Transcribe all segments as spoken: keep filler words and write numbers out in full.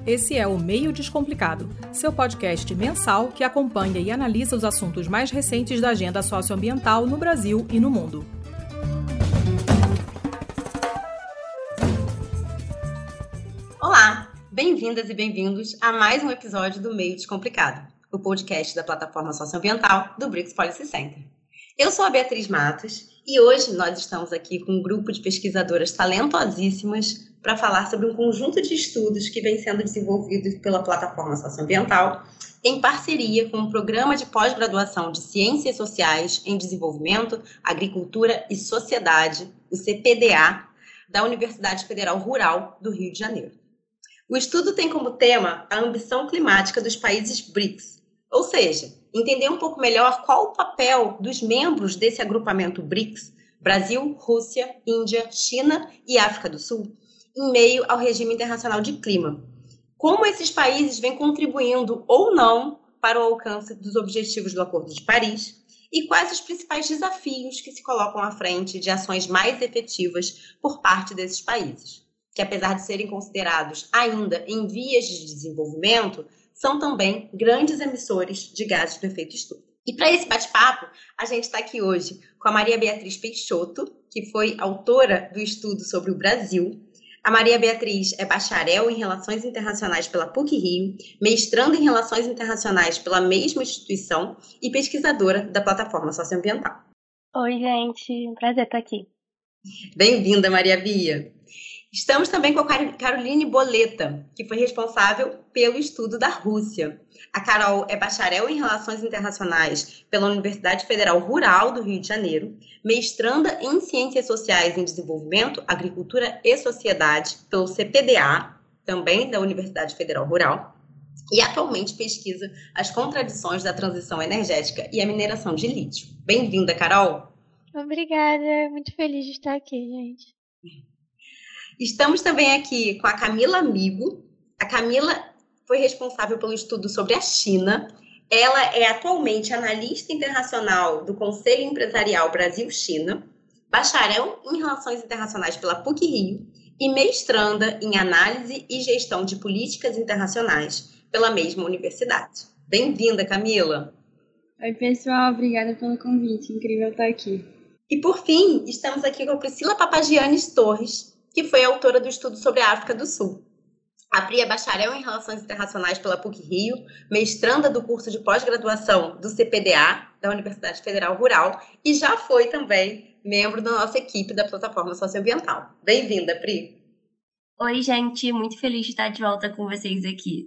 Esse é o Meio Descomplicado, seu podcast mensal que acompanha e analisa os assuntos mais recentes da agenda socioambiental no Brasil e no mundo. Olá, bem-vindas e bem-vindos a mais um episódio do Meio Descomplicado, o podcast da plataforma socioambiental do Brix Policy Center. Eu sou a Beatriz Matos e hoje nós estamos aqui com um grupo de pesquisadoras talentosíssimas para falar sobre um conjunto de estudos que vem sendo desenvolvido pela plataforma socioambiental em parceria com o Programa de Pós-Graduação de Ciências Sociais em Desenvolvimento, Agricultura e Sociedade, o C P D A, da Universidade Federal Rural do Rio de Janeiro. O estudo tem como tema a ambição climática dos países BRICS, ou seja, entender um pouco melhor qual o papel dos membros desse agrupamento BRICS, Brasil, Rússia, Índia, China e África do Sul, em meio ao regime internacional de clima. Como esses países vêm contribuindo ou não para o alcance dos objetivos do Acordo de Paris e quais os principais desafios que se colocam à frente de ações mais efetivas por parte desses países, que apesar de serem considerados ainda em vias de desenvolvimento, são também grandes emissores de gases do efeito estufa. E para esse bate-papo, a gente está aqui hoje com a Maria Beatriz Peixoto, que foi autora do estudo sobre o Brasil. A Maria Beatriz é bacharel em Relações Internacionais pela PUC-Rio, mestranda em Relações Internacionais pela mesma instituição e pesquisadora da plataforma socioambiental. Oi, gente. Um prazer estar aqui. Bem-vinda, Maria Bia. Estamos também com a Caroline Boleta, que foi responsável pelo estudo da Rússia. A Carol é bacharel em Relações Internacionais pela Universidade Federal Rural do Rio de Janeiro, mestranda em Ciências Sociais em Desenvolvimento, Agricultura e Sociedade pelo C P D A, também da Universidade Federal Rural, e atualmente pesquisa as contradições da transição energética e a mineração de lítio. Bem-vinda, Carol! Obrigada, muito feliz de estar aqui, gente. Estamos também aqui com a Camila Amigo. A Camila foi responsável pelo estudo sobre a China. Ela é atualmente analista internacional do Conselho Empresarial Brasil-China, bacharel em Relações Internacionais pela PUC-Rio e mestranda em Análise e Gestão de Políticas Internacionais pela mesma universidade. Bem-vinda, Camila! Oi, pessoal. Obrigada pelo convite. Incrível estar aqui. E, por fim, estamos aqui com a Priscila Papagiannis Torres, que foi autora do estudo sobre a África do Sul. A Pri é bacharel em Relações Internacionais pela PUC-Rio, mestranda do curso de pós-graduação do C P D A, da Universidade Federal Rural, e já foi também membro da nossa equipe da plataforma socioambiental. Bem-vinda, Pri! Oi, gente! Muito feliz de estar de volta com vocês aqui.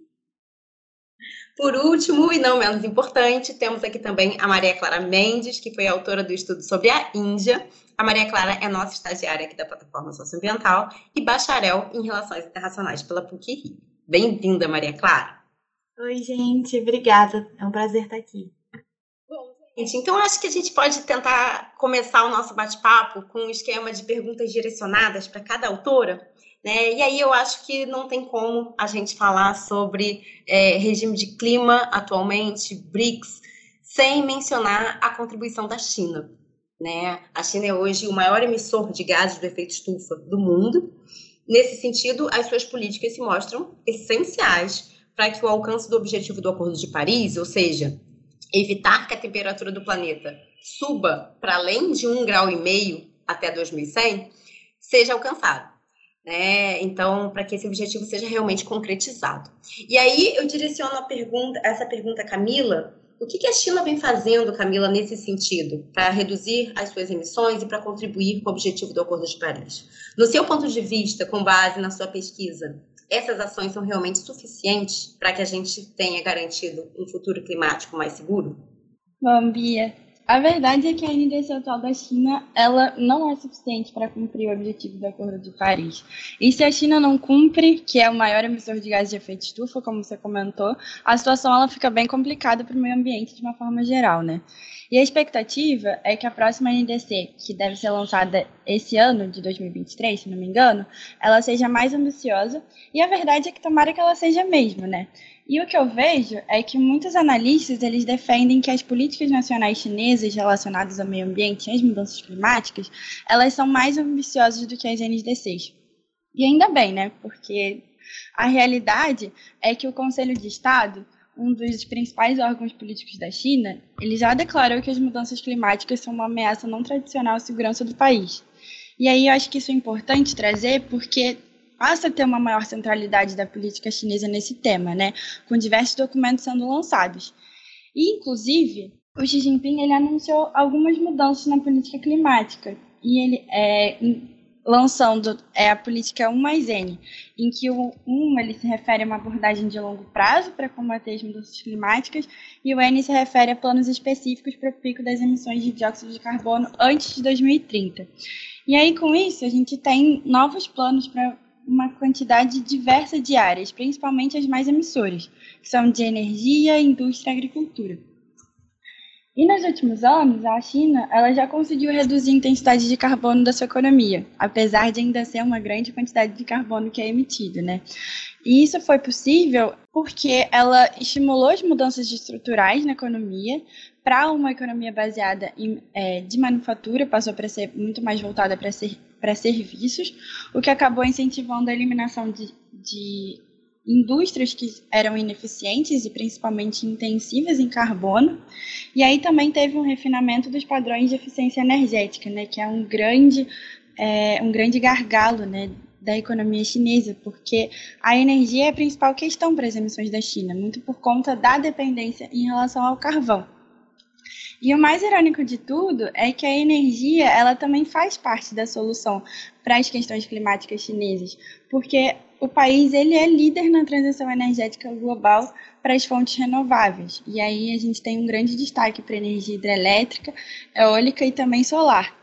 Por último, e não menos importante, temos aqui também a Maria Clara Mendes, que foi autora do estudo sobre a Índia. A Maria Clara é nossa estagiária aqui da plataforma socioambiental e bacharel em Relações Internacionais pela PUC-Rio. Bem-vinda, Maria Clara. Oi, gente. Obrigada. É um prazer estar aqui. Bom, gente, então acho que a gente pode tentar começar o nosso bate-papo com um esquema de perguntas direcionadas para cada autora, né? E aí eu acho que não tem como a gente falar sobre é, regime de clima atualmente, BRICS, sem mencionar a contribuição da China. Né? A China é hoje o maior emissor de gases do efeito estufa do mundo. Nesse sentido, as suas políticas se mostram essenciais para que o alcance do objetivo do Acordo de Paris, ou seja, evitar que a temperatura do planeta suba para além de um grau e meio até dois mil e cem, seja alcançado. Né? Então, para que esse objetivo seja realmente concretizado. E aí eu direciono a pergunta, essa pergunta a Camila. O que a China vem fazendo, Camila, nesse sentido, para reduzir as suas emissões e para contribuir com o objetivo do Acordo de Paris? No seu ponto de vista, com base na sua pesquisa, essas ações são realmente suficientes para que a gente tenha garantido um futuro climático mais seguro? Bom, Bia, a verdade é que a N D C atual da China, ela não é suficiente para cumprir o objetivo do Acordo de Paris. E se a China não cumpre, que é o maior emissor de gases de efeito estufa, como você comentou, a situação ela fica bem complicada para o meio ambiente de uma forma geral, né? E a expectativa é que a próxima N D C, que deve ser lançada esse ano, de dois mil e vinte e três, se não me engano, ela seja mais ambiciosa, e a verdade é que tomara que ela seja mesmo, né? E o que eu vejo é que muitos analistas eles defendem que as políticas nacionais chinesas relacionadas ao meio ambiente e às mudanças climáticas, elas são mais ambiciosas do que as N D Cs. E ainda bem, né? Porque A realidade é que o Conselho de Estado, um dos principais órgãos políticos da China, ele já declarou que as mudanças climáticas são uma ameaça não tradicional à segurança do país. E aí eu acho que isso é importante trazer porque passa a ter uma maior centralidade da política chinesa nesse tema, né? Com diversos documentos sendo lançados. E, inclusive, o Xi Jinping ele anunciou algumas mudanças na política climática. E ele é lançando é, a política um mais N, em que o um ele se refere a uma abordagem de longo prazo para combater as mudanças climáticas e o N se refere a planos específicos para o pico das emissões de dióxido de carbono antes de dois mil e trinta. E aí, com isso, a gente tem novos planos para uma quantidade diversa de áreas, principalmente as mais emissoras, que são de energia, indústria e agricultura. E nos últimos anos, a China ela já conseguiu reduzir a intensidade de carbono da sua economia, apesar de ainda ser uma grande quantidade de carbono que é emitido, né? E isso foi possível porque ela estimulou as mudanças estruturais na economia para uma economia baseada em, é, de manufatura, passou para ser muito mais voltada para ser, para serviços, o que acabou incentivando a eliminação de, de indústrias que eram ineficientes e principalmente intensivas em carbono, e aí também teve um refinamento dos padrões de eficiência energética, né, que é um grande, é, um grande gargalo, né, da economia chinesa, porque a energia é a principal questão para as emissões da China, muito por conta da dependência em relação ao carvão. E o mais irônico de tudo é que a energia ela também faz parte da solução para as questões climáticas chinesas, porque o país ele é líder na transição energética global para as fontes renováveis. E aí a gente tem um grande destaque para a energia hidrelétrica, eólica e também solar.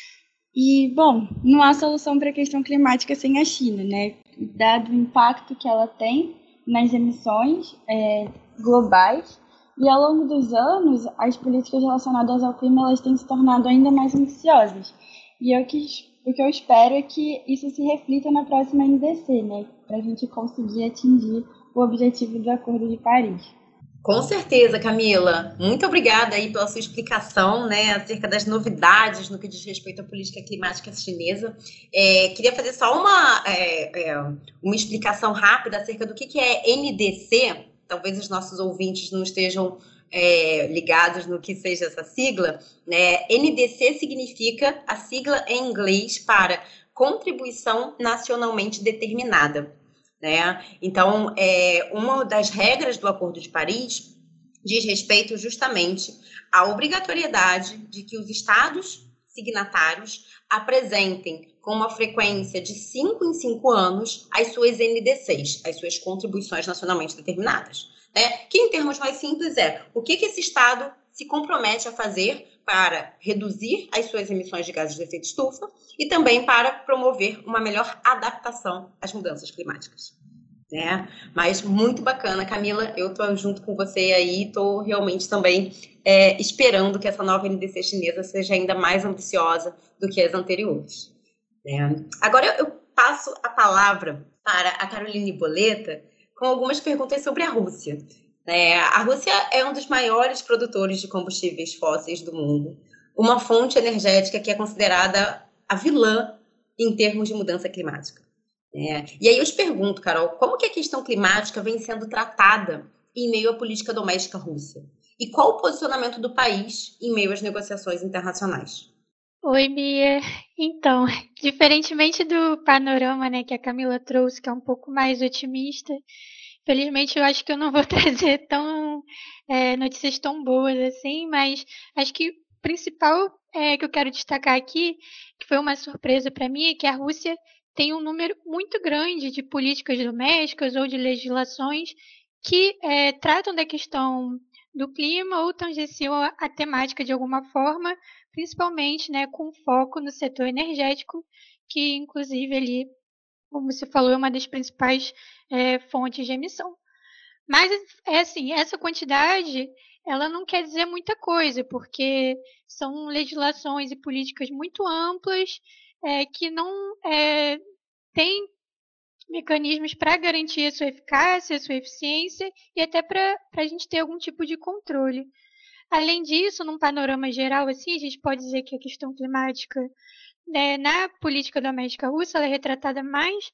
E, bom, não há solução para a questão climática sem a China, né? Dado o impacto que ela tem nas emissões é, globais. E ao longo dos anos, as políticas relacionadas ao clima elas têm se tornado ainda mais ambiciosas. E eu quis, o que eu espero é que isso se reflita na próxima N D C, né? Para a gente conseguir atingir o objetivo do Acordo de Paris. Com certeza, Camila. Muito obrigada aí pela sua explicação, né, acerca das novidades no que diz respeito à política climática chinesa. É, queria fazer só uma, é, é, uma explicação rápida acerca do que, que é N D C. Talvez os nossos ouvintes não estejam é, ligados no que seja essa sigla, né? N D C significa a sigla em inglês para Contribuição Nacionalmente Determinada, né? Então, é, uma das regras do Acordo de Paris diz respeito justamente à obrigatoriedade de que os estados signatários apresentem com uma frequência de cinco em cinco anos as suas N D Cs, as suas contribuições nacionalmente determinadas, né? Que em termos mais simples é o que, que esse estado se compromete a fazer para reduzir as suas emissões de gases de efeito estufa e também para promover uma melhor adaptação às mudanças climáticas, né? Mas muito bacana, Camila, eu estou junto com você aí, estou realmente também é, esperando que essa nova N D C chinesa seja ainda mais ambiciosa do que as anteriores, né? Agora eu passo a palavra para a Caroline Boleta com algumas perguntas sobre a Rússia. É, a Rússia é um dos maiores produtores de combustíveis fósseis do mundo, uma fonte energética que é considerada a vilã em termos de mudança climática. É, e aí eu te pergunto, Carol, como que a questão climática vem sendo tratada em meio à política doméstica russa? E qual o posicionamento do país em meio às negociações internacionais? Oi, Bia. Então, diferentemente do panorama, né, que a Camila trouxe, que é um pouco mais otimista, felizmente eu acho que eu não vou trazer tão, é, notícias tão boas assim, mas acho que o principal é, que eu quero destacar aqui, que foi uma surpresa para mim, é que a Rússia tem um número muito grande de políticas domésticas ou de legislações que é, tratam da questão do clima ou tangenciam a, a temática de alguma forma, principalmente, né, com foco no setor energético, que inclusive ali, como você falou, é uma das principais é, fontes de emissão. Mas, é assim, essa quantidade, ela não quer dizer muita coisa, porque são legislações e políticas muito amplas é, que não é, têm mecanismos para garantir a sua eficácia, a sua eficiência e até para a gente ter algum tipo de controle. Além disso, num panorama geral, assim, a gente pode dizer que a questão climática, né, na política doméstica russa, ela é retratada mais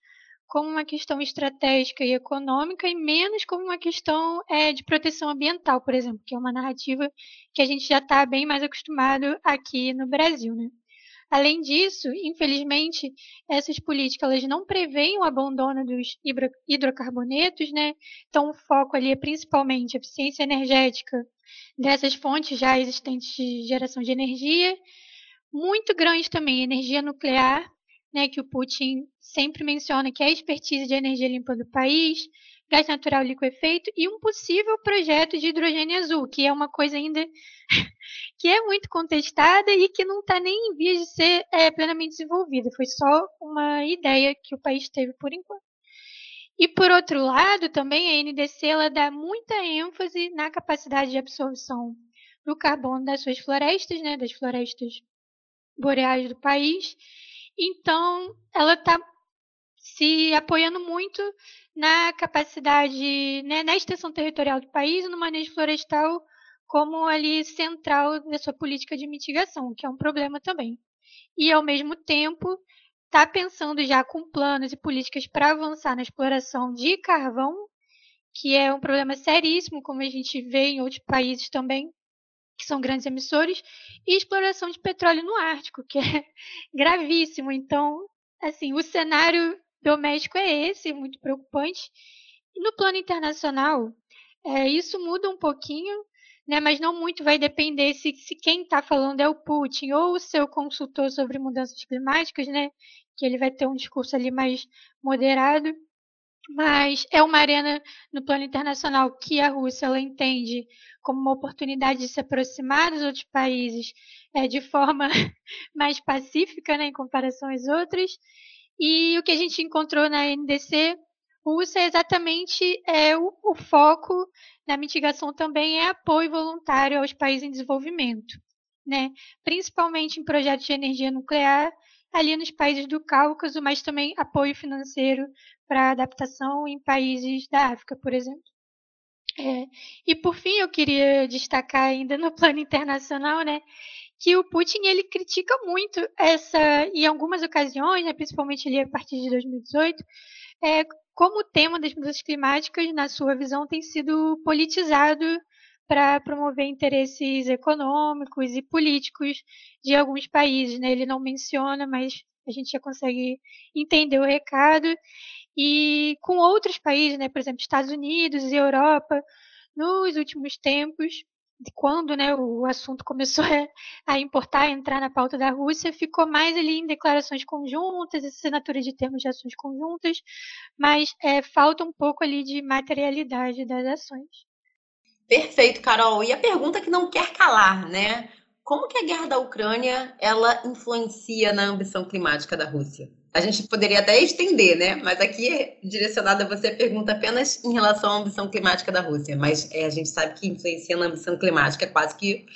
como uma questão estratégica e econômica e menos como uma questão é, de proteção ambiental, por exemplo, que é uma narrativa que a gente já está bem mais acostumado aqui no Brasil, né? Além disso, infelizmente, essas políticas elas não preveem o abandono dos hidro- hidrocarbonetos, né? Então, o foco ali é principalmente a eficiência energética dessas fontes já existentes de geração de energia. Muito grande também a energia nuclear, né, que o Putin sempre menciona que é a expertise de energia limpa do país, gás natural liquefeito e um possível projeto de hidrogênio azul, que é uma coisa ainda que é muito contestada e que não está nem em vias de ser é, plenamente desenvolvida. Foi só uma ideia que o país teve por enquanto. E por outro lado, também a N D C ela dá muita ênfase na capacidade de absorção do carbono das suas florestas, né, das florestas boreais do país. Então, ela está se apoiando muito na capacidade, né, na extensão territorial do país e no manejo florestal como ali central da sua política de mitigação, que é um problema também. E, ao mesmo tempo, está pensando já com planos e políticas para avançar na exploração de carvão, que é um problema seríssimo, como a gente vê em outros países também, que são grandes emissores, e exploração de petróleo no Ártico, que é gravíssimo. Então, assim, o cenário doméstico é esse, muito preocupante. E no plano internacional, é, isso muda um pouquinho, né, mas não muito vai depender se, se quem está falando é o Putin ou o seu consultor sobre mudanças climáticas, né, que ele vai ter um discurso ali mais moderado. Mas é uma arena no plano internacional que a Rússia ela entende como uma oportunidade de se aproximar dos outros países é, de forma mais pacífica, né, em comparação às outras. E o que a gente encontrou na N D C Rússia é exatamente é, o, o foco na mitigação também é apoio voluntário aos países em desenvolvimento, né, principalmente em projetos de energia nuclear ali nos países do Cáucaso, mas também apoio financeiro para adaptação em países da África, por exemplo. É, e por fim, eu queria destacar ainda no plano internacional, né, que o Putin ele critica muito essa, em algumas ocasiões, né, principalmente ali a partir de dois mil e dezoito, é, como o tema das mudanças climáticas, na sua visão, tem sido politizado para promover interesses econômicos e políticos de alguns países, né? Ele não menciona, mas a gente já consegue entender o recado. E com outros países, né, por exemplo, Estados Unidos e Europa, nos últimos tempos, quando, né, o assunto começou a importar, a entrar na pauta da Rússia, ficou mais ali em declarações conjuntas, assinatura de termos de ações conjuntas, mas é, falta um pouco ali de materialidade das ações. Perfeito, Carol. E a pergunta que não quer calar, né? Como que a guerra da Ucrânia ela influencia na ambição climática da Rússia? A gente poderia até estender, né? Mas aqui é direcionada a você a pergunta apenas em relação à ambição climática da Rússia. Mas é, a gente sabe que influencia na ambição climática quase que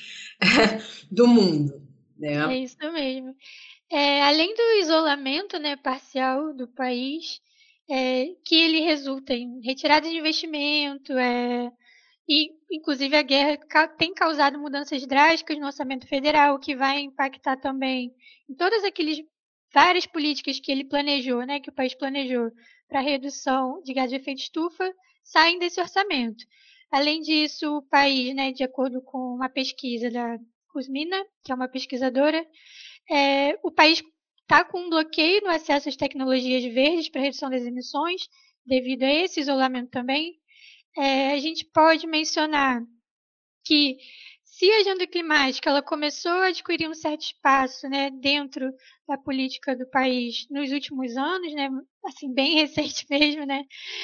do mundo, né? É isso mesmo. É, além do isolamento, né, parcial do país, é, que ele resulta em retirada de investimento, é, e inclusive a guerra tem causado mudanças drásticas no orçamento federal, que vai impactar também em todas aquelas várias políticas que ele planejou, né, que o país planejou para redução de gás de efeito estufa, saem desse orçamento. Além disso, o país, né, de acordo com uma pesquisa da Kuzmina, que é uma pesquisadora, é, o país está com um bloqueio no acesso às tecnologias verdes para redução das emissões, devido a esse isolamento também. É, a gente pode mencionar que se a agenda climática ela começou a adquirir um certo espaço, né, dentro da política do país nos últimos anos, né, assim, bem recente mesmo, né,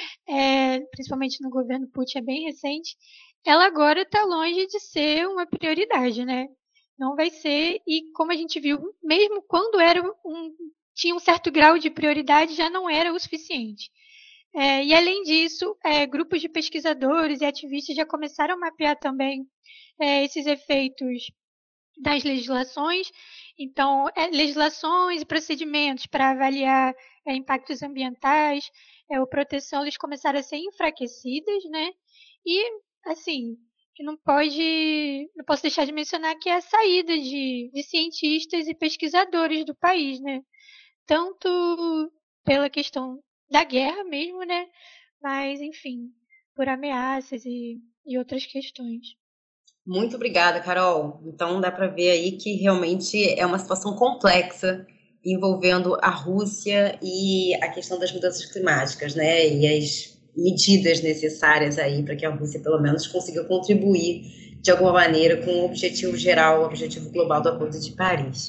é, principalmente no governo Putin é bem recente, ela agora está longe de ser uma prioridade, né? Não vai ser, e como a gente viu, mesmo quando era um, tinha um certo grau de prioridade, já não era o suficiente. É, e além disso, é, grupos de pesquisadores e ativistas já começaram a mapear também é, esses efeitos das legislações. Então, é, legislações e procedimentos para avaliar é, impactos ambientais, é, ou proteção, eles começaram a ser enfraquecidas, né? E, assim, que não pode, não posso deixar de mencionar que é a saída de, de cientistas e pesquisadores do país, né? Tanto pela questão da guerra mesmo, né? Mas, enfim, por ameaças e, e outras questões. Muito obrigada, Carol. Então dá para ver aí que realmente é uma situação complexa envolvendo a Rússia e a questão das mudanças climáticas, né? E as medidas necessárias aí para que a Rússia pelo menos consiga contribuir de alguma maneira com o objetivo geral, o objetivo global do Acordo de Paris.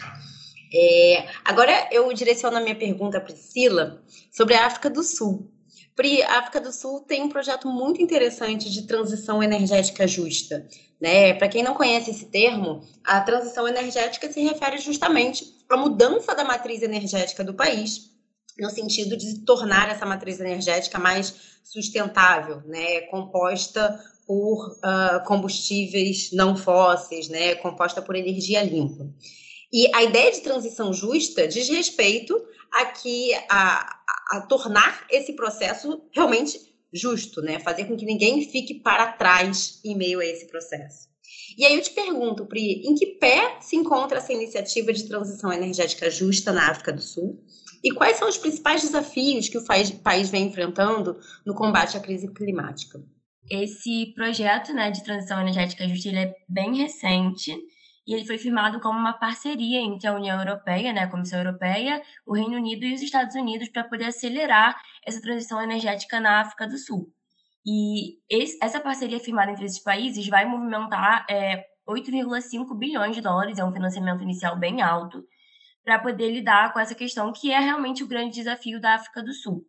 É, agora eu direciono a minha pergunta à Priscila sobre a África do Sul. Pri, a África do Sul tem um projeto muito interessante de transição energética justa, né? Para quem não conhece esse termo, a transição energética se refere justamente à mudança da matriz energética do país, no sentido de tornar essa matriz energética mais sustentável, né? Composta por uh, combustíveis não fósseis, né? Composta por energia limpa. E a ideia de transição justa diz respeito a, que, a, a, a tornar esse processo realmente justo, né? Fazer com que ninguém fique para trás em meio a esse processo. E aí eu te pergunto, Pri, em que pé se encontra essa iniciativa de transição energética justa na África do Sul? E quais são os principais desafios que o país vem enfrentando no combate à crise climática? Esse projeto, né, de transição energética justa, ele é bem recente. E ele foi firmado como uma parceria entre a União Europeia, né, a Comissão Europeia, o Reino Unido e os Estados Unidos para poder acelerar essa transição energética na África do Sul. E esse, essa parceria firmada entre esses países vai movimentar é, oito vírgula cinco bilhões de dólares, é um financiamento inicial bem alto, para poder lidar com essa questão que é realmente o grande desafio da África do Sul.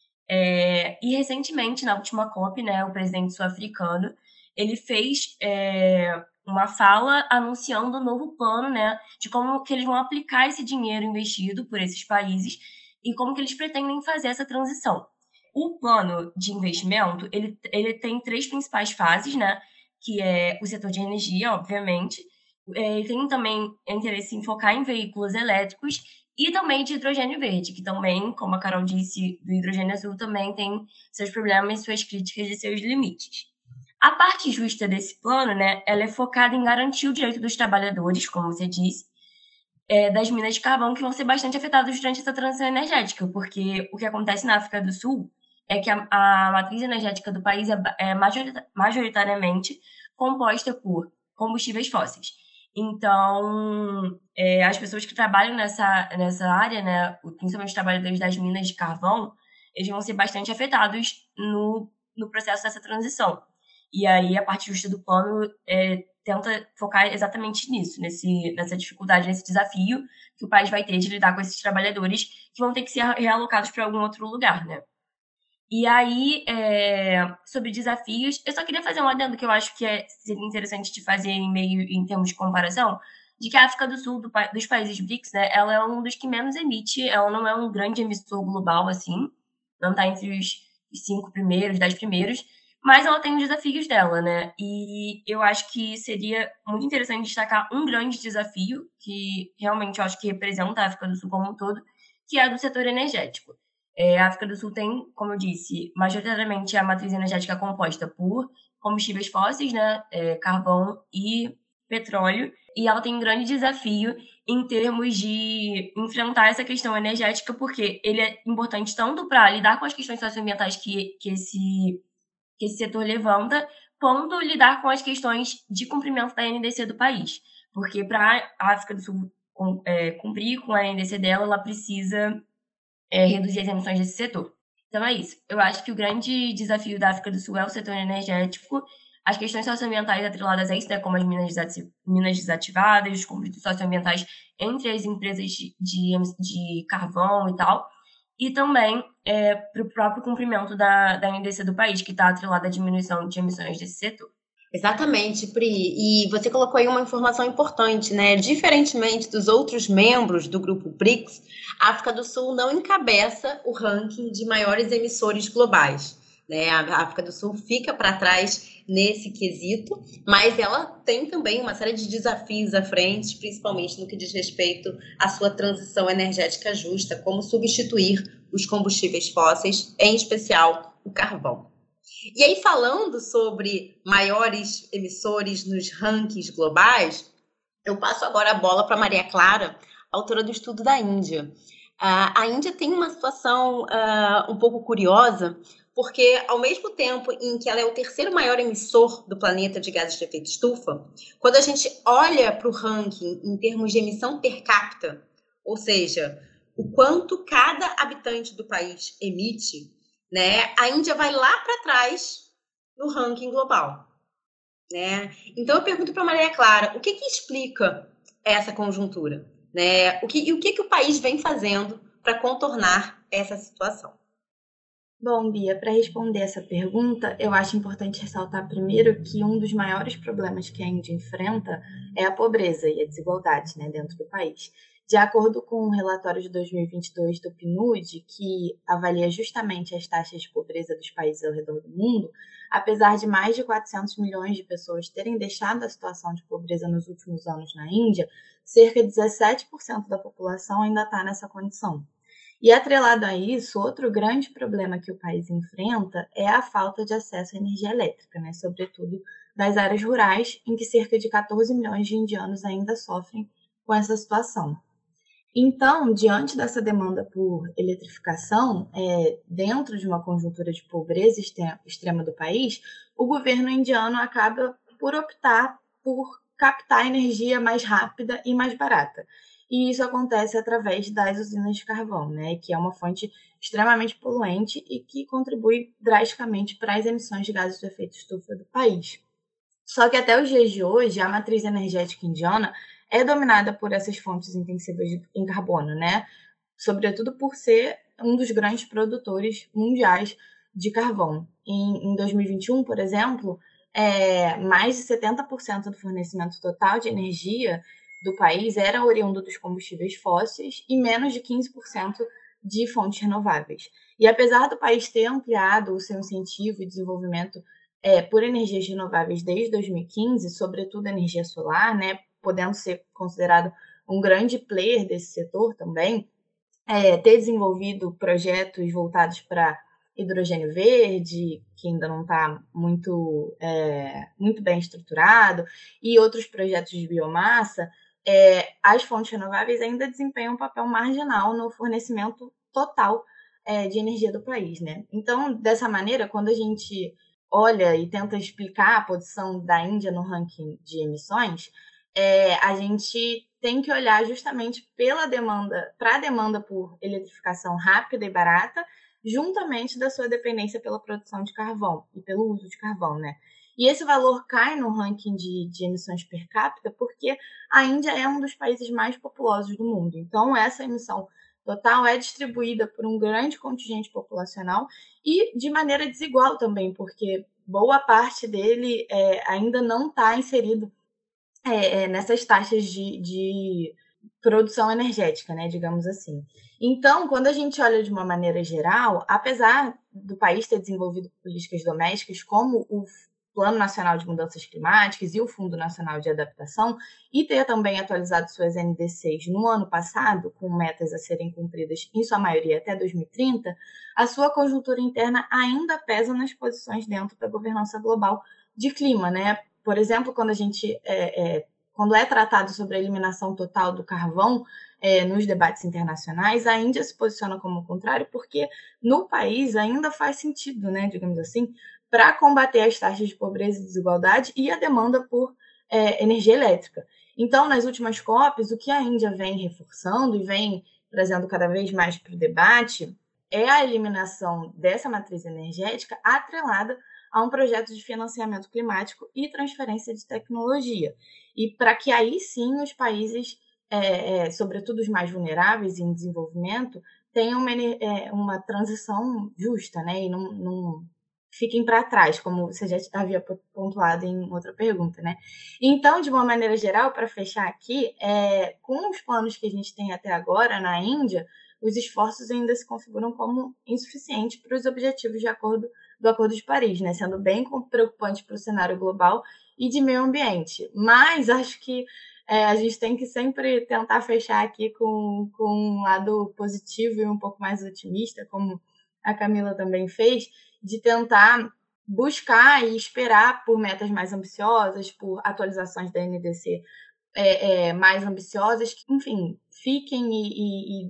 É, e recentemente, na última COP, né, o presidente sul-africano, ele fez... É, uma fala anunciando um novo plano, né, de como que eles vão aplicar esse dinheiro investido por esses países e como que eles pretendem fazer essa transição. O plano de investimento, ele, ele tem três principais fases, né, que é o setor de energia, obviamente, ele tem também interesse em focar em veículos elétricos e também de hidrogênio verde, que também, como a Carol disse, do hidrogênio azul também tem seus problemas, suas críticas e seus limites. A parte justa desse plano, né, ela é focada em garantir o direito dos trabalhadores, como você disse, é, das minas de carvão que vão ser bastante afetados durante essa transição energética, porque o que acontece na África do Sul é que a, a matriz energética do país é, é majoritariamente composta por combustíveis fósseis. Então, é, as pessoas que trabalham nessa, nessa área, né, principalmente os trabalhadores das minas de carvão, eles vão ser bastante afetados no, no processo dessa transição. E aí, a parte justa do plano é, tenta focar exatamente nisso, nesse, nessa dificuldade, nesse desafio que o país vai ter de lidar com esses trabalhadores que vão ter que ser realocados para algum outro lugar, né? E aí, é, sobre desafios, eu só queria fazer um adendo que eu acho que é, seria interessante de fazer em meio, em termos de comparação, de que a África do Sul, do, dos países B R I C S, né, ela é um dos que menos emite, ela não é um grande emissor global, assim, não está entre os cinco primeiros, dez primeiros, mas ela tem os desafios dela, né? E eu acho que seria muito interessante destacar um grande desafio, que realmente eu acho que representa a África do Sul como um todo, que é a do setor energético. É, a África do Sul tem, como eu disse, majoritariamente a matriz energética composta por combustíveis fósseis, né? É, carvão e petróleo, e ela tem um grande desafio em termos de enfrentar essa questão energética, porque ele é importante tanto para lidar com as questões socioambientais que, que esse... que esse setor levanta, quanto lidar com as questões de cumprimento da N D C do país. Porque para a África do Sul é, cumprir com a N D C dela, ela precisa é, reduzir as emissões desse setor. Então é isso. Eu acho que o grande desafio da África do Sul é o setor energético, as questões socioambientais atreladas a isso, né, como as minas, desati- minas desativadas, os conflitos socioambientais entre as empresas de, de, de carvão e tal, e também é, para o próprio cumprimento da, da N D C do país, que está atrelada à diminuição de emissões desse setor. Exatamente, Pri. E você colocou aí uma informação importante, né? Diferentemente dos outros membros do grupo B R I C S, a África do Sul não encabeça o ranking de maiores emissores globais, né? A África do Sul fica para trás nesse quesito, mas ela tem também uma série de desafios à frente, principalmente no que diz respeito à sua transição energética justa, como substituir os combustíveis fósseis, em especial o carvão. E aí, falando sobre maiores emissores nos rankings globais, eu passo agora a bola para Maria Clara, autora do estudo da Índia. Uh, a Índia tem uma situação uh, um pouco curiosa, porque ao mesmo tempo em que ela é o terceiro maior emissor do planeta de gases de efeito estufa, quando a gente olha para o ranking em termos de emissão per capita, ou seja, o quanto cada habitante do país emite, né, a Índia vai lá para trás no ranking global. Né? Então eu pergunto para a Maria Clara, o que, que explica essa conjuntura? Né? O que, e o que, que o país vem fazendo para contornar essa situação? Bom, Bia, para responder essa pergunta, eu acho importante ressaltar primeiro que um dos maiores problemas que a Índia enfrenta é a pobreza e a desigualdade, né, dentro do país. De acordo com o relatório de dois mil e vinte e dois do P N U D, que avalia justamente as taxas de pobreza dos países ao redor do mundo, apesar de mais de quatrocentos milhões de pessoas terem deixado a situação de pobreza nos últimos anos na Índia, cerca de dezessete por cento da população ainda está nessa condição. E atrelado a isso, outro grande problema que o país enfrenta é a falta de acesso à energia elétrica, né? Sobretudo das áreas rurais, em que cerca de quatorze milhões de indianos ainda sofrem com essa situação. Então, diante dessa demanda por eletrificação, é, dentro de uma conjuntura de pobreza extrema do país, o governo indiano acaba por optar por captar energia mais rápida e mais barata. E isso acontece através das usinas de carvão, né, que é uma fonte extremamente poluente e que contribui drasticamente para as emissões de gases de efeito estufa do país. Só que até os dias de hoje, a matriz energética indiana é dominada por essas fontes intensivas em carbono, né, sobretudo por ser um dos grandes produtores mundiais de carvão. Em, em dois mil e vinte e um, por exemplo, é, mais de setenta por cento do fornecimento total de energia do país era oriundo dos combustíveis fósseis e menos de quinze por cento de fontes renováveis. E apesar do país ter ampliado o seu incentivo e desenvolvimento é, por energias renováveis desde dois mil e quinze, sobretudo a energia solar, né, podendo ser considerado um grande player desse setor também, é, ter desenvolvido projetos voltados para hidrogênio verde, que ainda não está muito, é, muito bem estruturado, e outros projetos de biomassa, É, as fontes renováveis ainda desempenham um papel marginal no fornecimento total é, de energia do país, né? Então, dessa maneira, quando a gente olha e tenta explicar a posição da Índia no ranking de emissões, é, a gente tem que olhar justamente pela demanda, para a demanda por eletrificação rápida e barata, juntamente da sua dependência pela produção de carvão e pelo uso de carvão, né? E esse valor cai no ranking de, de emissões per capita porque a Índia é um dos países mais populosos do mundo. Então, essa emissão total é distribuída por um grande contingente populacional e de maneira desigual também, porque boa parte dele é, ainda não está inserido é, é, nessas taxas de, de produção energética, né, digamos assim. Então, quando a gente olha de uma maneira geral, apesar do país ter desenvolvido políticas domésticas como o Plano Nacional de Mudanças Climáticas e o Fundo Nacional de Adaptação, e ter também atualizado suas N D Cs no ano passado, com metas a serem cumpridas, em sua maioria, até dois mil e trinta, a sua conjuntura interna ainda pesa nas posições dentro da governança global de clima, né? Por exemplo, quando a gente é, é, quando é tratado sobre a eliminação total do carvão é, nos debates internacionais, a Índia se posiciona como o contrário, porque no país ainda faz sentido, né, digamos assim, para combater as taxas de pobreza e desigualdade e a demanda por é, energia elétrica. Então, nas últimas COPs, o que a Índia vem reforçando e vem trazendo cada vez mais para o debate é a eliminação dessa matriz energética atrelada a um projeto de financiamento climático e transferência de tecnologia. E para que aí sim os países, é, é, sobretudo os mais vulneráveis em desenvolvimento, tenham uma, é, uma transição justa, né, e não, não fiquem para trás, como você já havia pontuado em outra pergunta, né? Então, de uma maneira geral, para fechar aqui, é, com os planos que a gente tem até agora na Índia, os esforços ainda se configuram como insuficientes para os objetivos de acordo, do Acordo de Paris, né? Sendo bem preocupante para o cenário global e de meio ambiente. Mas acho que é, a gente tem que sempre tentar fechar aqui com, com um lado positivo e um pouco mais otimista, como a Camila também fez, de tentar buscar e esperar por metas mais ambiciosas, por atualizações da N D C é, é, mais ambiciosas, que, enfim, fiquem e, e, e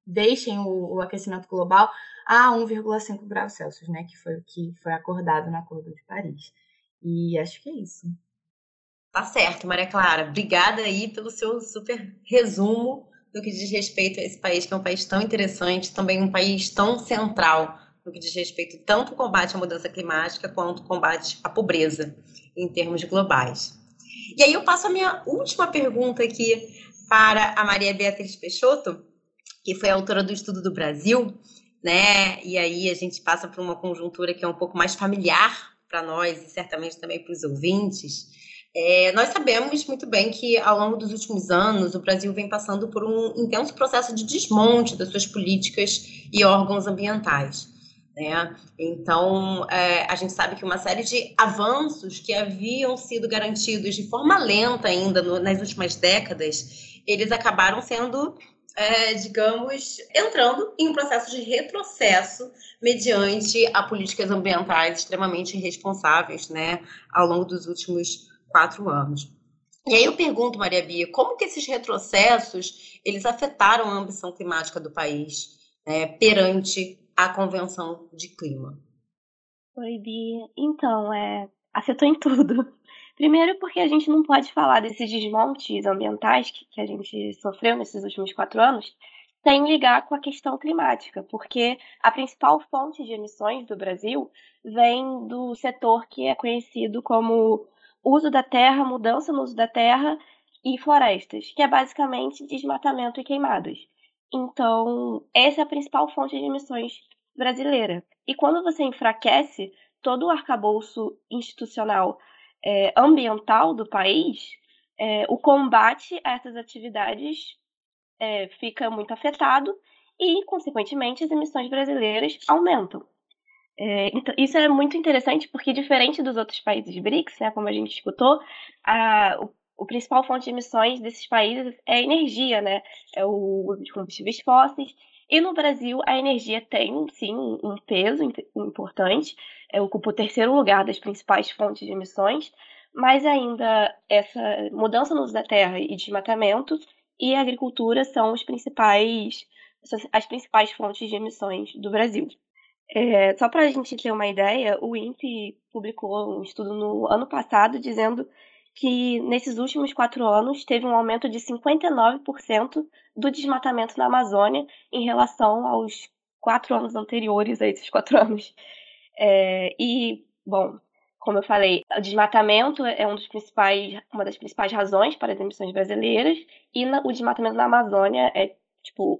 deixem o, o aquecimento global a um vírgula cinco graus Celsius, né, que foi o que foi acordado no Acordo de Paris. E acho que é isso. Tá certo, Maria Clara. Obrigada aí pelo seu super resumo no que diz respeito a esse país, que é um país tão interessante, também um país tão central no que diz respeito tanto ao combate à mudança climática quanto ao combate à pobreza em termos globais. E aí eu passo a minha última pergunta aqui para a Maria Beatriz Peixoto, que foi a autora do Estudo do Brasil, né? E aí a gente passa por uma conjuntura que é um pouco mais familiar para nós e certamente também para os ouvintes. É, nós sabemos muito bem que ao longo dos últimos anos o Brasil vem passando por um intenso processo de desmonte das suas políticas e órgãos ambientais, né? Então, é, a gente sabe que uma série de avanços que haviam sido garantidos de forma lenta ainda no, nas últimas décadas, eles acabaram sendo, é, digamos, entrando em um processo de retrocesso mediante a políticas ambientais extremamente irresponsáveis, né, ao longo dos últimos quatro anos. E aí eu pergunto, Maria Bia, como que esses retrocessos eles afetaram a ambição climática do país, né, perante a Convenção de Clima? Oi, Bia. Então, é, afetou em tudo. Primeiro porque a gente não pode falar desses desmontes ambientais que, que a gente sofreu nesses últimos quatro anos sem ligar com a questão climática, porque a principal fonte de emissões do Brasil vem do setor que é conhecido como uso da terra, mudança no uso da terra e florestas, que é basicamente desmatamento e queimadas. Então, essa é a principal fonte de emissões brasileira. E quando você enfraquece todo o arcabouço institucional é, ambiental do país, é, o combate a essas atividades é, fica muito afetado e, consequentemente, as emissões brasileiras aumentam. É, então, isso é muito interessante porque, diferente dos outros países BRICS, né, como a gente escutou, a, o, o principal fonte de emissões desses países é a energia, né, é o uso de combustíveis fósseis. E no Brasil, a energia tem, sim, um peso importante, é, ocupa o terceiro lugar das principais fontes de emissões, mas ainda essa mudança no uso da terra e desmatamento e a agricultura são os principais, as principais fontes de emissões do Brasil. É, só para a gente ter uma ideia, o I N P E publicou um estudo no ano passado dizendo que nesses últimos quatro anos teve um aumento de cinquenta e nove por cento do desmatamento na Amazônia em relação aos quatro anos anteriores a esses quatro anos. É, e, bom, como eu falei, o desmatamento é um dos principais, uma das principais razões para as emissões brasileiras e na, o desmatamento na Amazônia é, tipo,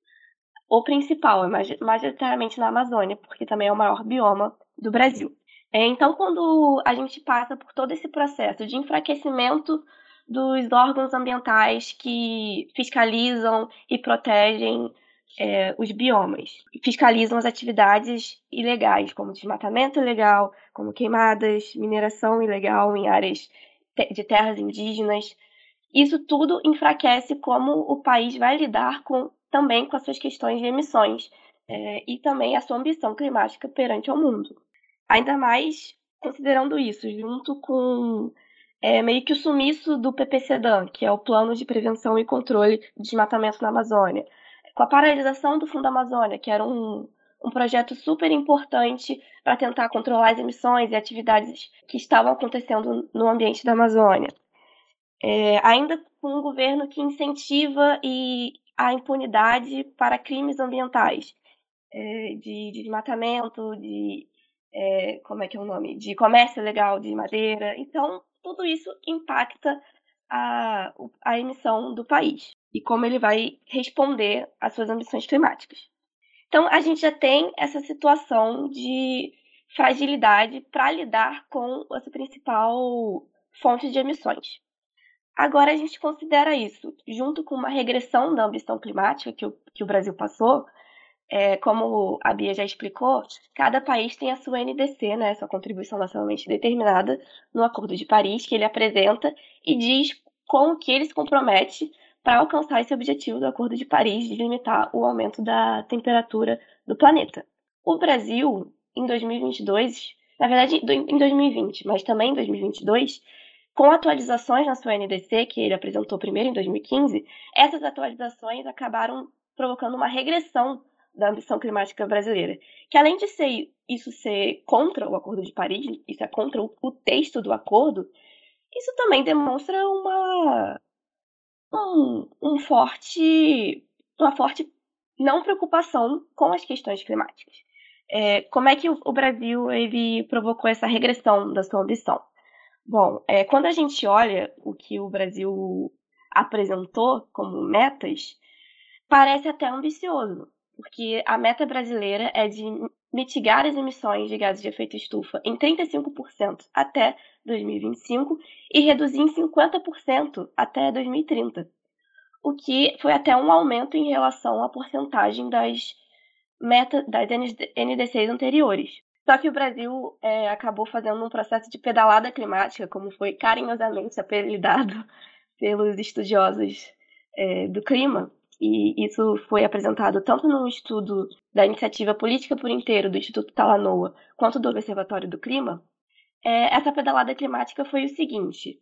o principal, é majoritariamente na Amazônia, porque também é o maior bioma do Brasil. Então, quando a gente passa por todo esse processo de enfraquecimento dos órgãos ambientais que fiscalizam e protegem é, os biomas, fiscalizam as atividades ilegais, como desmatamento ilegal, como queimadas, mineração ilegal em áreas de terras indígenas, isso tudo enfraquece como o país vai lidar com também com as suas questões de emissões é, e também a sua ambição climática perante o mundo. Ainda mais considerando isso, junto com é, meio que o sumiço do P P C D A M, que é o Plano de Prevenção e Controle de Desmatamento na Amazônia, com a paralisação do Fundo Amazônia, que era um, um projeto super importante para tentar controlar as emissões e atividades que estavam acontecendo no ambiente da Amazônia. É, ainda com um governo que incentiva e a impunidade para crimes ambientais, é, de, de desmatamento, de, é, como é que é o nome? De comércio ilegal de madeira. Então, tudo isso impacta a, a emissão do país e como ele vai responder às suas ambições climáticas. Então, a gente já tem essa situação de fragilidade para lidar com essa principal fonte de emissões. Agora a gente considera isso, junto com uma regressão da ambição climática que o, que o Brasil passou, é, como a Bia já explicou, cada país tem a sua N D C, né, sua contribuição nacionalmente determinada no Acordo de Paris, que ele apresenta e diz como que ele se compromete para alcançar esse objetivo do Acordo de Paris de limitar o aumento da temperatura do planeta. O Brasil, em dois mil e vinte e dois, na verdade em dois mil e vinte, mas também em dois mil e vinte e dois, com atualizações na sua N D C, que ele apresentou primeiro em dois mil e quinze, essas atualizações acabaram provocando uma regressão da ambição climática brasileira. Que além de ser, isso ser contra o Acordo de Paris, isso é contra o, o texto do acordo, isso também demonstra uma, um, um forte, uma forte não preocupação com as questões climáticas. É, como é que o, o Brasil ele provocou essa regressão da sua ambição? Bom, é, quando a gente olha o que o Brasil apresentou como metas, parece até ambicioso, porque a meta brasileira é de mitigar as emissões de gases de efeito estufa em trinta e cinco por cento até dois mil e vinte e cinco e reduzir em cinquenta por cento até dois mil e trinta, o que foi até um aumento em relação à porcentagem das metas das N D Cs anteriores. Só que o Brasil é, acabou fazendo um processo de pedalada climática, como foi carinhosamente apelidado pelos estudiosos é, do clima, e isso foi apresentado tanto no estudo da Iniciativa Política por Inteiro, do Instituto Talanoa, quanto do Observatório do Clima. É, essa pedalada climática foi o seguinte: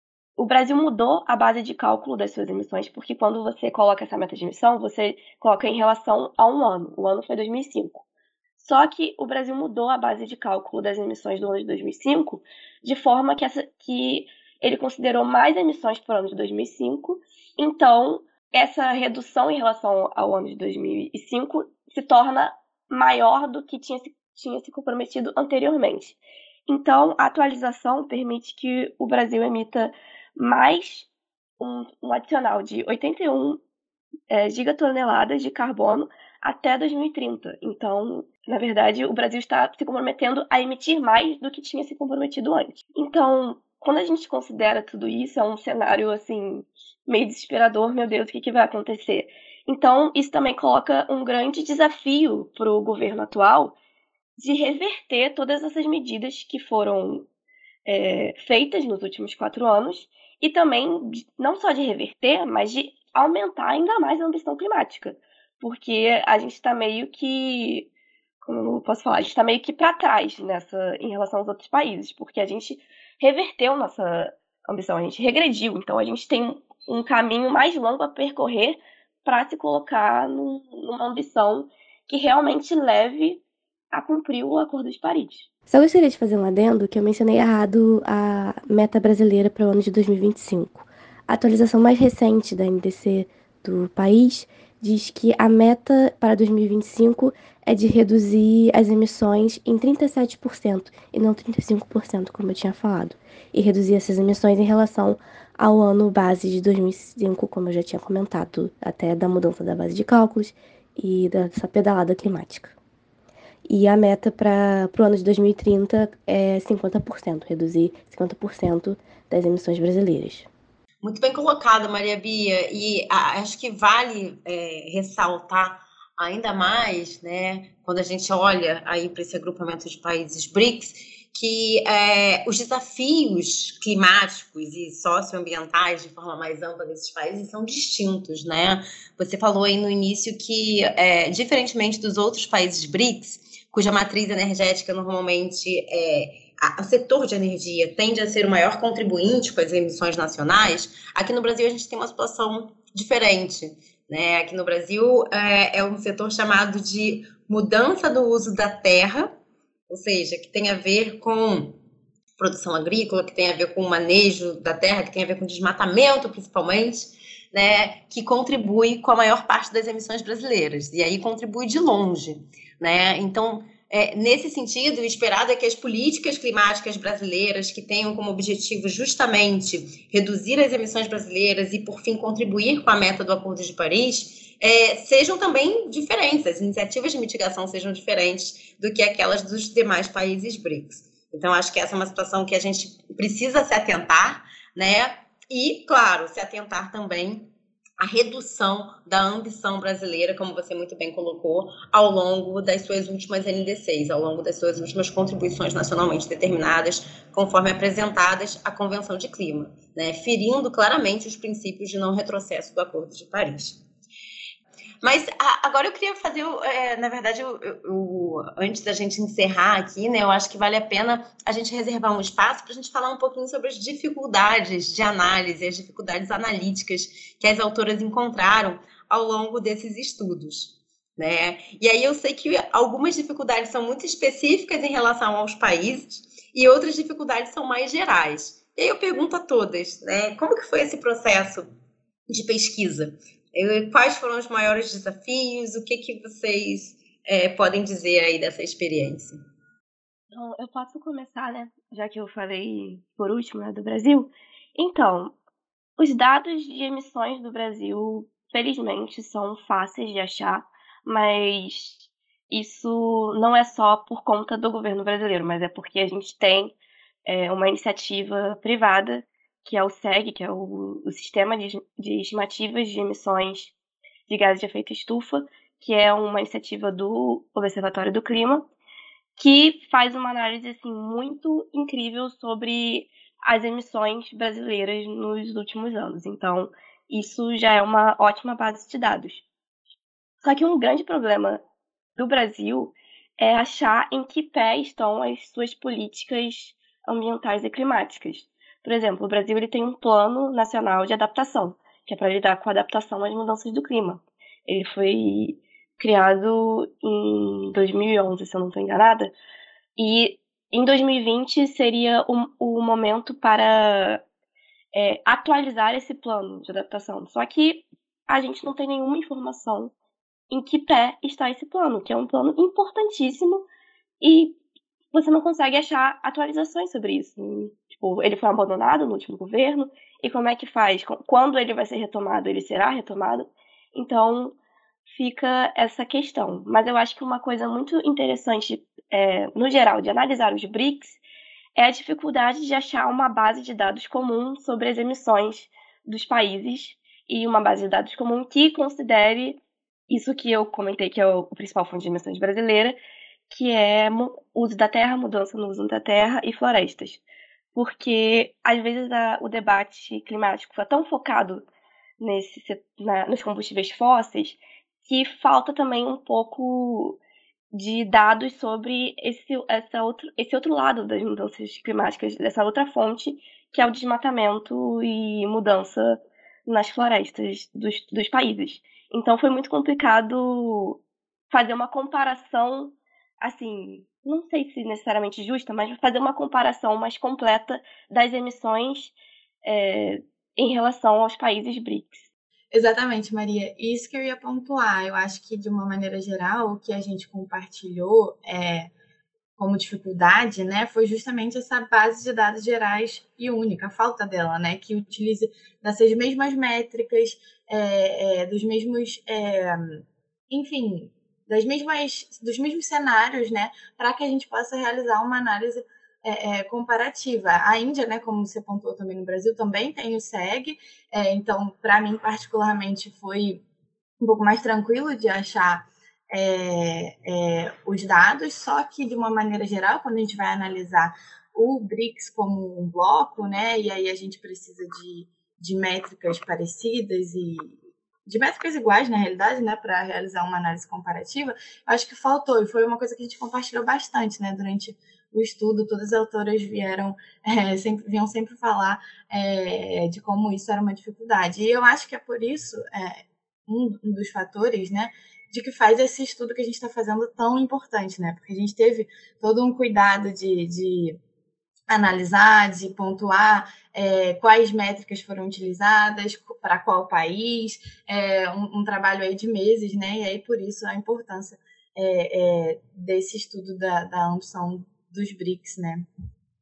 o Brasil mudou a base de cálculo das suas emissões, porque quando você coloca essa meta de emissão, você coloca em relação a um ano. O ano foi dois mil e cinco. Só que o Brasil mudou a base de cálculo das emissões do ano de dois mil e cinco de forma que, essa, que ele considerou mais emissões para o ano de dois mil e cinco. Então, essa redução em relação ao ano de dois mil e cinco se torna maior do que tinha se, tinha se comprometido anteriormente. Então, a atualização permite que o Brasil emita mais um, um adicional de oitenta e um é, gigatoneladas de carbono até dois mil e trinta. Então, na verdade, o Brasil está se comprometendo a emitir mais do que tinha se comprometido antes. Então, quando a gente considera tudo isso, é um cenário, assim, meio desesperador. Meu Deus, o que, que vai acontecer? Então, isso também coloca um grande desafio para o governo atual de reverter todas essas medidas que foram é, feitas nos últimos quatro anos e também, não só de reverter, mas de aumentar ainda mais a ambição climática. Porque a gente está meio que, como eu posso falar, a gente está meio que para trás nessa, em relação aos outros países, porque a gente reverteu nossa ambição, a gente regrediu, então a gente tem um caminho mais longo a percorrer para se colocar num, numa ambição que realmente leve a cumprir o Acordo de Paris. Só gostaria de fazer um adendo que eu mencionei errado a meta brasileira para o ano de dois mil e vinte e cinco. A atualização mais recente da N D C do país diz que a meta para dois mil e vinte e cinco é de reduzir as emissões em trinta e sete por cento e não trinta e cinco por cento, como eu tinha falado, e reduzir essas emissões em relação ao ano base de dois mil e cinco, como eu já tinha comentado, até da mudança da base de cálculos e dessa pedalada climática. E a meta para o ano de dois mil e trinta é cinquenta por cento, reduzir cinquenta por cento das emissões brasileiras. Muito bem colocado, Maria Bia, e acho que vale é, ressaltar ainda mais, né, quando a gente olha aí para esse agrupamento de países BRICS, que é, os desafios climáticos e socioambientais de forma mais ampla desses países são distintos, né? Você falou aí no início que, é, diferentemente dos outros países BRICS, cuja matriz energética normalmente é o setor de energia tende a ser o maior contribuinte com as emissões nacionais, aqui no Brasil a gente tem uma situação diferente, né? Aqui no Brasil é, é um setor chamado de mudança do uso da terra, ou seja, que tem a ver com produção agrícola, que tem a ver com o manejo da terra, que tem a ver com desmatamento principalmente, né? Que contribui com a maior parte das emissões brasileiras, e aí contribui de longe, né? Então, É, nesse sentido, o esperado é que as políticas climáticas brasileiras, que tenham como objetivo justamente reduzir as emissões brasileiras e, por fim, contribuir com a meta do Acordo de Paris, é, sejam também diferentes, as iniciativas de mitigação sejam diferentes do que aquelas dos demais países BRICS. Então, acho que essa é uma situação que a gente precisa se atentar, né? E, claro, se atentar também a redução da ambição brasileira, como você muito bem colocou, ao longo das suas últimas N D Cs, ao longo das suas últimas contribuições nacionalmente determinadas, conforme apresentadas à Convenção de Clima, né, ferindo claramente os princípios de não retrocesso do Acordo de Paris. Mas a, agora eu queria fazer, é, na verdade, eu, eu, antes da gente encerrar aqui, né, eu acho que vale a pena a gente reservar um espaço para a gente falar um pouquinho sobre as dificuldades de análise, as dificuldades analíticas que as autoras encontraram ao longo desses estudos, né? E aí eu sei que algumas dificuldades são muito específicas em relação aos países e outras dificuldades são mais gerais. E aí eu pergunto a todas, né? Como que foi esse processo de pesquisa? Quais foram os maiores desafios? O que que vocês é, podem dizer aí dessa experiência? Então, eu posso começar, né? Já que eu falei por último, né, do Brasil. Então, os dados de emissões do Brasil, felizmente, são fáceis de achar, mas isso não é só por conta do governo brasileiro, mas é porque a gente tem é, uma iniciativa privada, que é o S E G, que é o, o Sistema de, de Estimativas de Emissões de Gases de Efeito Estufa, que é uma iniciativa do Observatório do Clima, que faz uma análise assim, muito incrível sobre as emissões brasileiras nos últimos anos. Então, isso já é uma ótima base de dados. Só que um grande problema do Brasil é achar em que pé estão as suas políticas ambientais e climáticas. Por exemplo, o Brasil ele tem um Plano Nacional de Adaptação, que é para lidar com a adaptação às mudanças do clima. Ele foi criado em dois mil e onze, se eu não estou enganada, e em dois mil e vinte seria o, o momento para é, atualizar esse plano de adaptação. Só que a gente não tem nenhuma informação em que pé está esse plano, que é um plano importantíssimo e você não consegue achar atualizações sobre isso. Tipo, ele foi abandonado no último governo, e como é que faz? Quando ele vai ser retomado? Ele será retomado? Então, fica essa questão. Mas eu acho que uma coisa muito interessante, é, no geral, de analisar os B R I C S é a dificuldade de achar uma base de dados comum sobre as emissões dos países e uma base de dados comum que considere isso que eu comentei, que é o principal fundo de emissões brasileira, que é uso da terra, mudança no uso da terra e florestas. Porque, às vezes, a, o debate climático foi tão focado nesse, na, nos combustíveis fósseis que falta também um pouco de dados sobre esse, essa outro, esse outro lado das mudanças climáticas, dessa outra fonte, que é o desmatamento e mudança nas florestas dos, dos países. Então foi muito complicado fazer uma comparação, assim, não sei se necessariamente justa, mas fazer uma comparação mais completa das emissões é, em relação aos países B R I C S. Exatamente, Maria. Isso que eu ia pontuar. Eu acho que, de uma maneira geral, o que a gente compartilhou é, como dificuldade, né, foi justamente essa base de dados gerais e única, a falta dela, né, que utilize dessas mesmas métricas, é, é, dos mesmos, é, enfim, das mesmas, dos mesmos cenários, né, para que a gente possa realizar uma análise É, é, comparativa. A Índia, né, como você pontuou também no Brasil, também tem o S E G, é, então, para mim, particularmente, foi um pouco mais tranquilo de achar é, é, os dados, só que, de uma maneira geral, quando a gente vai analisar o B R I C S como um bloco, né, e aí a gente precisa de, de métricas parecidas e de métricas iguais, na realidade, né, para realizar uma análise comparativa, acho que faltou, e foi uma coisa que a gente compartilhou bastante, né, durante o estudo. Todas as autoras vieram, é, sempre, vinham sempre falar é, de como isso era uma dificuldade. E eu acho que é por isso, é, um, um dos fatores, né, de que faz esse estudo que a gente está fazendo tão importante, né, porque a gente teve todo um cuidado de, de analisar, de pontuar é, quais métricas foram utilizadas, para qual país, é, um, um trabalho aí de meses, né, e aí por isso a importância é, é, desse estudo da, da ambição dos B R I C S, né?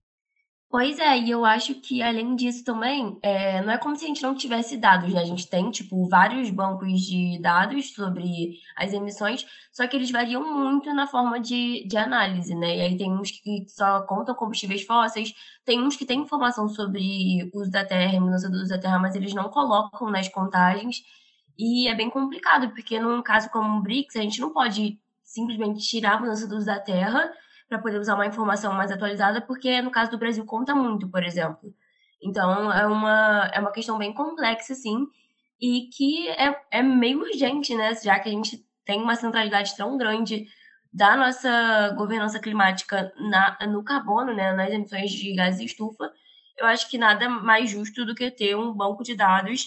Pois é, e eu acho que, além disso também, é, não é como se a gente não tivesse dados, né? A gente tem, tipo, vários bancos de dados sobre as emissões, só que eles variam muito na forma de, de análise, né? E aí tem uns que só contam combustíveis fósseis, tem uns que têm informação sobre uso da terra e mudança do uso da terra, mas eles não colocam nas contagens, e é bem complicado, porque num caso como o B R I C S, a gente não pode simplesmente tirar a mudança do uso da terra para poder usar uma informação mais atualizada, porque no caso do Brasil conta muito, por exemplo. Então, é uma, é uma questão bem complexa, assim, e que é, é meio urgente, né? Já que a gente tem uma centralidade tão grande da nossa governança climática na, no carbono, né? Nas emissões de gases de estufa, eu acho que nada mais justo do que ter um banco de dados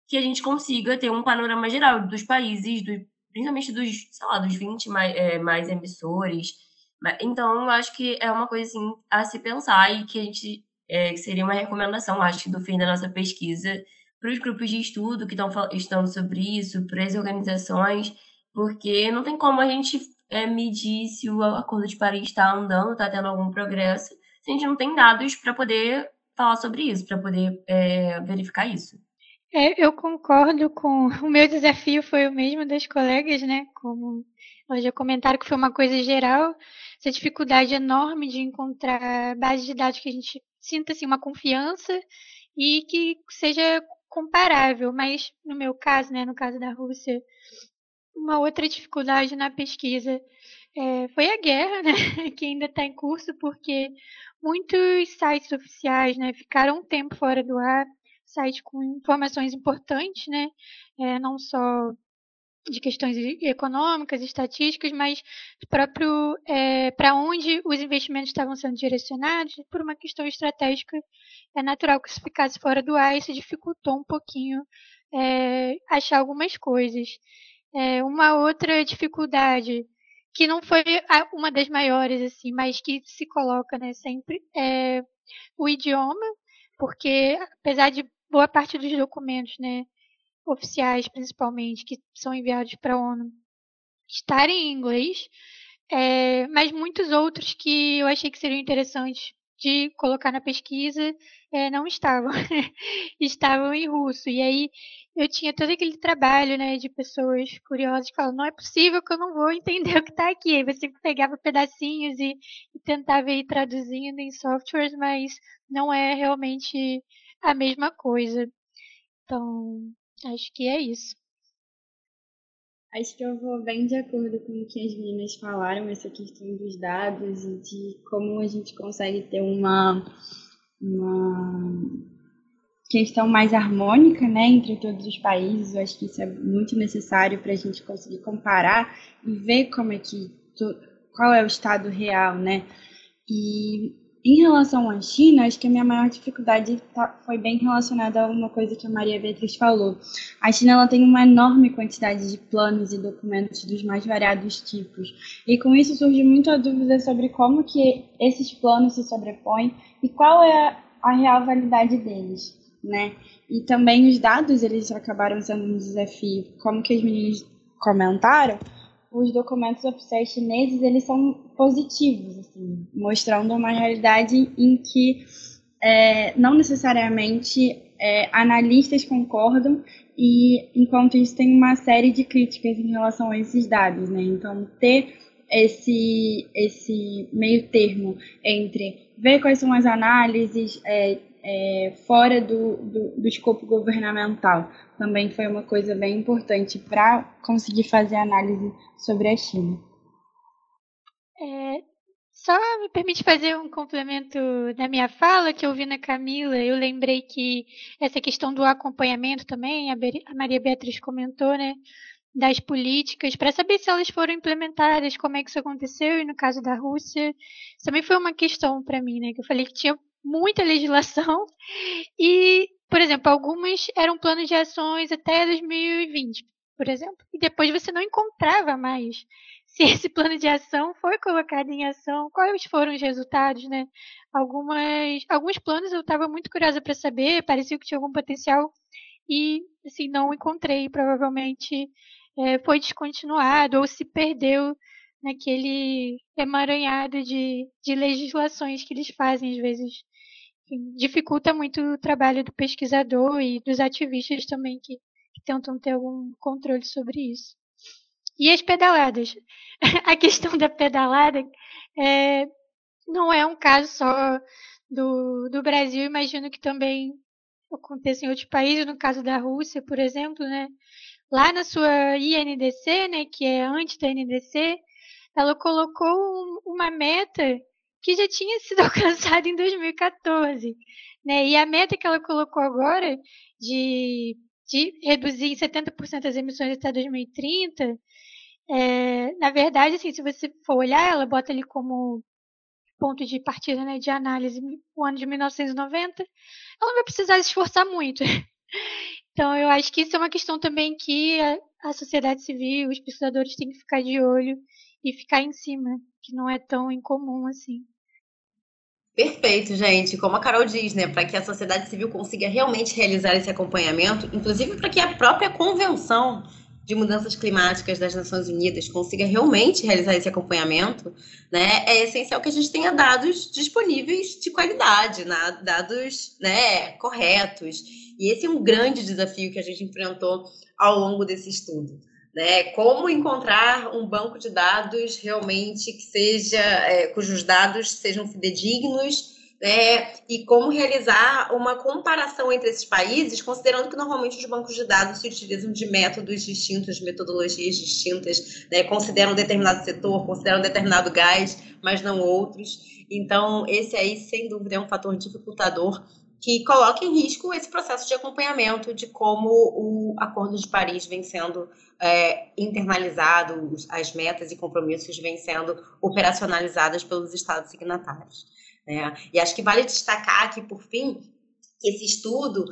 que a gente consiga ter um panorama geral dos países, do, principalmente dos, sei lá, dos vinte mais, é, mais emissores. Então, eu acho que é uma coisa assim, a se pensar e que a gente é, que seria uma recomendação, acho, do fim da nossa pesquisa para os grupos de estudo que estão estudando sobre isso, para as organizações, porque não tem como a gente é, medir se o Acordo de Paris está andando, está tendo algum progresso, se a gente não tem dados para poder falar sobre isso, para poder é, verificar isso. É, eu concordo com... O meu desafio foi o mesmo das colegas, né? Como elas já comentaram que foi uma coisa geral, essa dificuldade enorme de encontrar base de dados que a gente sinta assim, uma confiança e que seja comparável. Mas no meu caso, né, no caso da Rússia, uma outra dificuldade na pesquisa é, foi a guerra, né, que ainda está em curso, porque muitos sites oficiais, né, ficaram um tempo fora do ar, sites com informações importantes, né, é, não só de questões econômicas, estatísticas, mas próprio é, para onde os investimentos estavam sendo direcionados, por uma questão estratégica, é natural que isso ficasse fora do ar, e isso dificultou um pouquinho é, achar algumas coisas. É, uma outra dificuldade, que não foi uma das maiores, assim, mas que se coloca, né, sempre, é o idioma, porque apesar de boa parte dos documentos, né, oficiais, principalmente, que são enviados para a ONU, estarem em inglês, é, mas muitos outros que eu achei que seriam interessantes de colocar na pesquisa é, não estavam. Estavam em russo. E aí eu tinha todo aquele trabalho, né, de pessoas curiosas que falam, não é possível que eu não vou entender o que está aqui. Aí você pegava pedacinhos e, e tentava ir traduzindo em softwares, mas não é realmente a mesma coisa. Então, acho que é isso. Acho que eu vou bem de acordo com o que as meninas falaram, essa questão dos dados e de como a gente consegue ter uma, uma questão mais harmônica, né, entre todos os países. Eu acho que isso é muito necessário para a gente conseguir comparar e ver como é que, qual é o estado real, né? E em relação à China, acho que a minha maior dificuldade tá, foi bem relacionada a uma coisa que a Maria Beatriz falou. A China ela tem uma enorme quantidade de planos e documentos dos mais variados tipos. E com isso surge muita dúvida sobre como que esses planos se sobrepõem e qual é a, a real validade deles, né? E também os dados, eles acabaram sendo um desafio. Como que as meninas comentaram, os documentos oficiais chineses, eles são positivos, assim, mostrando uma realidade em que é, não necessariamente é, analistas concordam, e enquanto isso tem uma série de críticas em relação a esses dados, né? Então, ter esse, esse meio termo entre ver quais são as análises é, é, fora do, do, do escopo governamental também foi uma coisa bem importante para conseguir fazer análise sobre a China. É, só me permite fazer um complemento da minha fala, que eu vi na Camila. Eu lembrei que essa questão do acompanhamento também, a, Be- a Maria Beatriz comentou, né, das políticas, para saber se elas foram implementadas, como é que isso aconteceu, e no caso da Rússia, isso também foi uma questão para mim, né, que eu falei que tinha muita legislação e, por exemplo, algumas eram planos de ações até dois mil e vinte, por exemplo, e depois você não encontrava mais se esse plano de ação foi colocado em ação, quais foram os resultados, né? Algumas, alguns planos eu estava muito curiosa para saber, parecia que tinha algum potencial e, assim, não encontrei. Provavelmente é, foi descontinuado ou se perdeu naquele emaranhado de, de legislações que eles fazem, às vezes. Enfim, dificulta muito o trabalho do pesquisador e dos ativistas também que, que tentam ter algum controle sobre isso. E as pedaladas. A questão da pedalada é, não é um caso só do, do Brasil, imagino que também aconteça em outros países, no caso da Rússia, por exemplo, né? Lá na sua I N D C, né, que é antes da N D C, ela colocou um, uma meta que já tinha sido alcançada em dois mil e quatorze, né? E a meta que ela colocou agora de, de reduzir em setenta por cento as emissões até dois mil e trinta, é, na verdade, assim, se você for olhar, ela bota ali como ponto de partida, né, de análise o ano de mil novecentos e noventa, ela não vai precisar se esforçar muito. Então, eu acho que isso é uma questão também que a, a sociedade civil, os pesquisadores têm que ficar de olho e ficar em cima, que não é tão incomum assim. Perfeito, gente. Como a Carol diz, né, para que a sociedade civil consiga realmente realizar esse acompanhamento, inclusive para que a própria Convenção de Mudanças Climáticas das Nações Unidas consiga realmente realizar esse acompanhamento, né, é essencial que a gente tenha dados disponíveis de qualidade, né, dados, né, corretos. E esse é um grande desafio que a gente enfrentou ao longo desse estudo. Né? Como encontrar um banco de dados realmente que seja, é, cujos dados sejam fidedignos, né? E como realizar uma comparação entre esses países, considerando que normalmente os bancos de dados se utilizam de métodos distintos, de metodologias distintas, né? Consideram um determinado setor, consideram um determinado gás, mas não outros. Então, esse aí, sem dúvida, é um fator dificultador que coloca em risco esse processo de acompanhamento de como o Acordo de Paris vem sendo é, internalizado, as metas e compromissos vêm sendo operacionalizadas pelos estados signatários. Né? E acho que vale destacar aqui, por fim, que esse estudo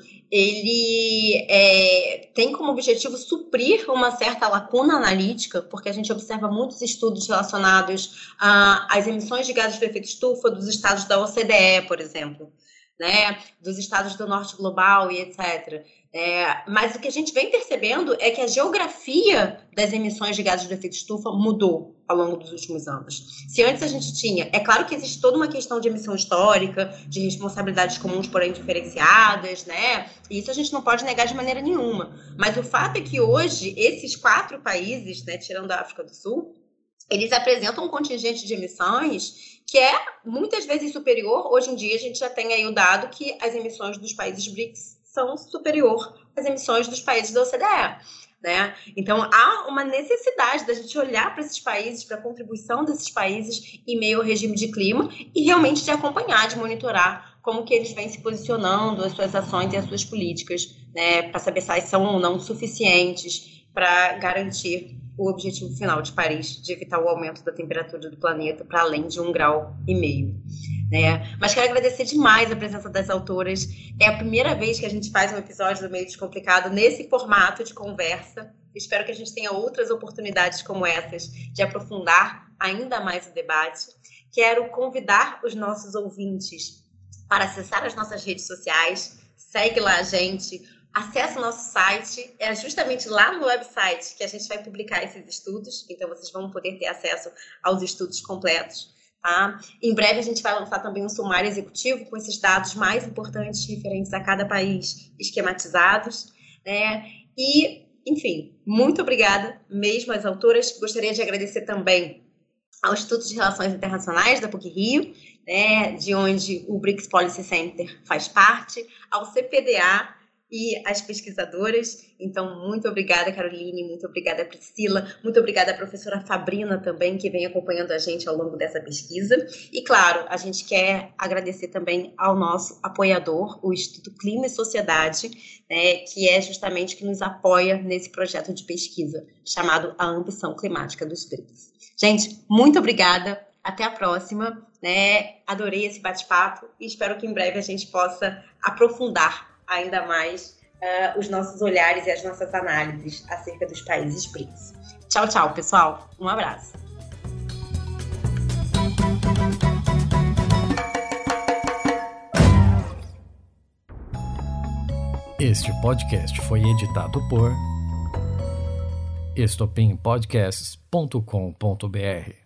ele é, tem como objetivo suprir uma certa lacuna analítica, porque a gente observa muitos estudos relacionados às emissões de gases de efeito estufa dos estados da O C D E, por exemplo, né, dos estados do norte global e etcétera. É, mas o que a gente vem percebendo é que a geografia das emissões de gases de efeito estufa mudou ao longo dos últimos anos. Se antes a gente tinha, é claro que existe toda uma questão de emissão histórica, de responsabilidades comuns, porém diferenciadas, né? E isso a gente não pode negar de maneira nenhuma. Mas o fato é que hoje, esses quatro países, né, tirando a África do Sul, eles apresentam um contingente de emissões que é muitas vezes superior. Hoje em dia a gente já tem aí o dado que as emissões dos países B R I C S são superior às emissões dos países da O C D E. Né? Então há uma necessidade da gente olhar para esses países, para a contribuição desses países em meio ao regime de clima e realmente de acompanhar, de monitorar como que eles vêm se posicionando, as suas ações e as suas políticas, né? Para saber se elas são ou não suficientes para garantir o objetivo final de Paris, de evitar o aumento da temperatura do planeta para além de um grau e meio. Né? Mas quero agradecer demais a presença das autoras. É a primeira vez que a gente faz um episódio do Meio Descomplicado nesse formato de conversa. Espero que a gente tenha outras oportunidades como essas de aprofundar ainda mais o debate. Quero convidar os nossos ouvintes para acessar as nossas redes sociais. Segue lá a gente. Acesse o nosso site, é justamente lá no website que a gente vai publicar esses estudos, então vocês vão poder ter acesso aos estudos completos. Tá? Em breve a gente vai lançar também um sumário executivo com esses dados mais importantes referentes a cada país esquematizados. Né? E, enfim, muito obrigada mesmo às autoras. Gostaria de agradecer também ao Instituto de Relações Internacionais da PUC-Rio, né, de onde o B R I C S Policy Center faz parte, ao C P D A, e as pesquisadoras. Então, muito obrigada, Caroline, muito obrigada, Priscila, muito obrigada à professora Fabrina também, que vem acompanhando a gente ao longo dessa pesquisa. E, claro, a gente quer agradecer também ao nosso apoiador, o Instituto Clima e Sociedade, né, que é justamente que nos apoia nesse projeto de pesquisa, chamado A Ambição Climática dos B R I C S. Gente, muito obrigada, até a próxima, né? Adorei esse bate-papo e espero que em breve a gente possa aprofundar ainda mais uh, os nossos olhares e as nossas análises acerca dos países B R I C S. Tchau, tchau, pessoal. Um abraço. Este podcast foi editado por estopim podcasts ponto com ponto br.